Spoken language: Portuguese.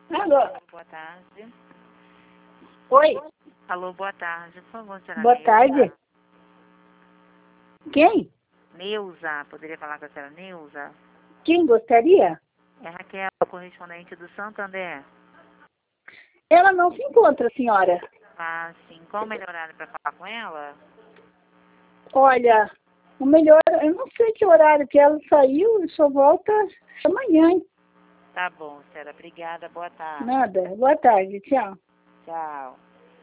Alô? Boa tarde. Oi? Alô, boa tarde. Por favor, senhora Boa Neuza. tarde. Quem? Neuza, poderia falar com a senhora Neuza? Quem gostaria? É Raquel, correspondente do Santander. Ela não se encontra, senhora. Ah, sim. Qual o melhor horário para falar com ela? Olha, o melhor, eu não sei que horário que ela saiu e só volta amanhã, hein? Tá bom, senhora. Obrigada. Boa tarde. Nada. Boa tarde, tchau. Tchau.